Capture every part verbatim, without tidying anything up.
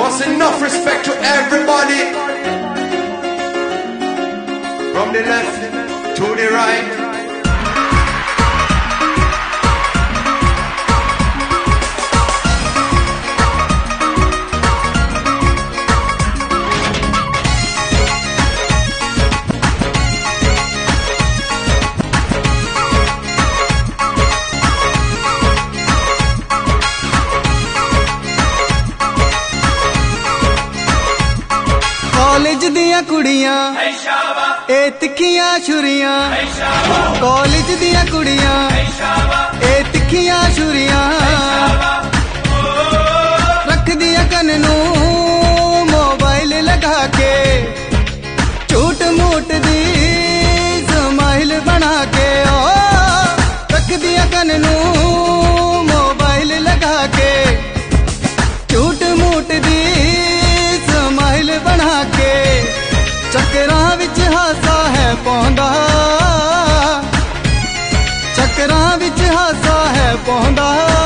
Cause enough respect to everybody. From the left to the right. College दियां कुड़ियां ए तिखियां छुरियां college दियां कुड़ियां ए तिखियां छुरियां रख दिया कन नू मोबाइल लगा के झूठ मूठ दी स्माइल बना के ओ रख दिया कन नू मोबाइल लगा के झूठ मूठ दी स्माइल बना के चक्करां विच हासा है पौंदा चक्करां विच हासा है पौंदा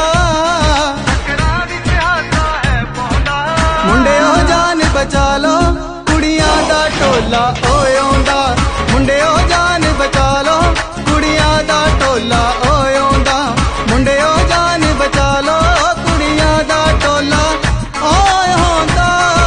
मुंडे ओ जान बचा लो कुड़ियां दा टोला ओए आंदा मुंडे ओ जान बचा लो कुड़ियां दा टोला ओए आंदा मुंडे ओ जान बचा लो कुड़ियां दा टोला ओए आंदा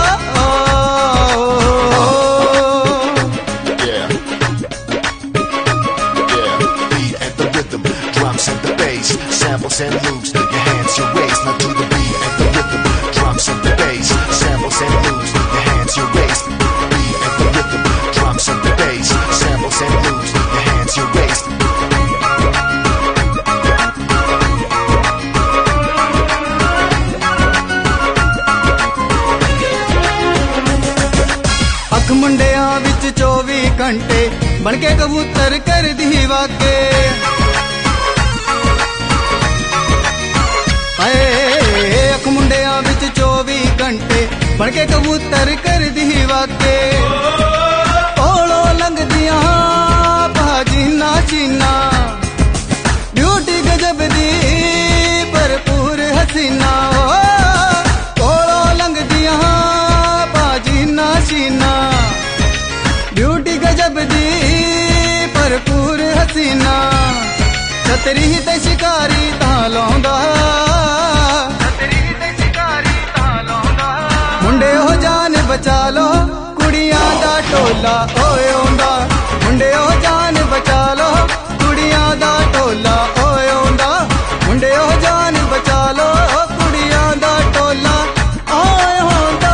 Samples and loops, your hands, your waist, now to the beat and the rhythm. Drums and the bass, samples and loops, your hands, your waist, beat and the rhythm. Drums and the bass, samples and loops, your hands, your waist. अख मुंडियां विच चौबी घंटे बनके कबूतर कर दी वाके अख मुंडियां विच चौबी घंटे बनके कबूतर कर दी वाके ओलो लंघदियां भाजीना चीना ब्यूटी गजब दी भरपूर हसीना ओलो लंघदियां भाजीना चीना ब्यूटी गजब दी भरपूर हसीना छतरी ते शिकारी तां लाउंदा मुंडे ओ जान बचा लो कुड़ियां दा टोला ओए आंदा मुंडे ओ जान बचा लो कुड़ियां दा टोला ओए आंदा मुंडे ओ जान बचा लो कुड़ियां दा टोला ओए आंदा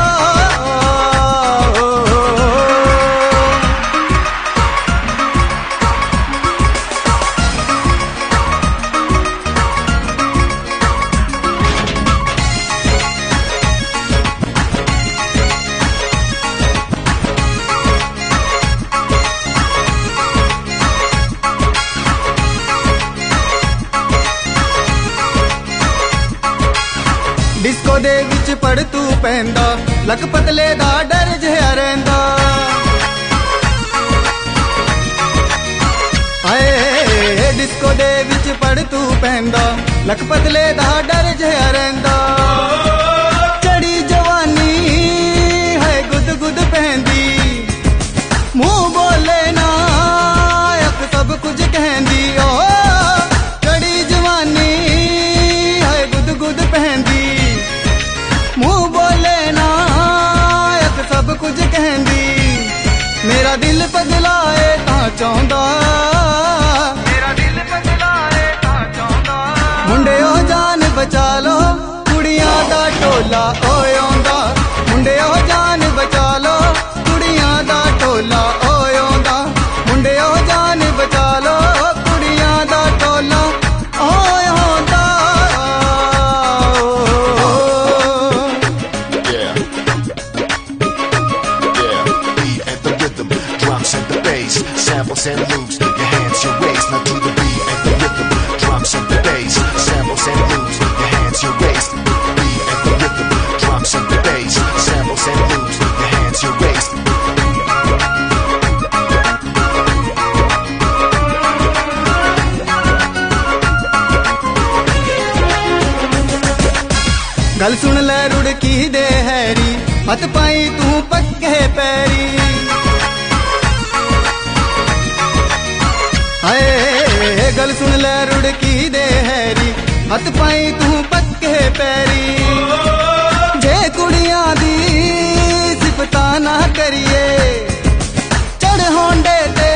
डिस्को दे विच पड़ तू पैंदा लक पतले दा डर जिहा रहिंदा आए डिस्को दे विच पड़ तू पैंदा लक पतले दा डर जिहा रहिंदा चढ़ी जवानी है गुद गुद पैंदी मुंह बोले ना अख सब कुछ कहंदी ओ चढ़ी जवानी है गुद गुद पैंदी मुंह बोले ना अख सब कुछ कहंदी मेरा दिल पगलाए तां चाहुंदा मेरा दिल पगलाए तां चाहुंदा मुंडे ओ जान बचा लो कुड़ियां दा टोला ओए आंदा मुंडे ओ जान बचा लो कुड़ियां दा टोला ओए आंदा मुंडे ओ जान बचा लो कुड़ियां दा टोला ओए आंदा Samples and loops, your hands, your waist, now to the beat and the rhythm. Drums and the bass, samples and loops, your hands, your waist, beat and the rhythm. Drums and the bass, samples and loops, your hands, your waist. गल सुन ले रुड़की दे Harry ਹੱਥ ਪਾਈ ਤੂੰ ਪੱਕੇ ਪੈਰੀ ਹਾਏ ਗੱਲ ਸੁਣ ਲੈ ਰੁੜਕੀ ਦੇ ਹੈਰੀ ਹੱਥ ਪਾਈ ਤੂੰ ਪੱਕੇ ਪੈਰੀ ਜੇ ਕੁੜੀਆਂ ਦੀ ਸਿਫਤਾਂ ਨਾ ਕਰੀਏ ਚੜ ਹੋਂਡੇ ਤੇ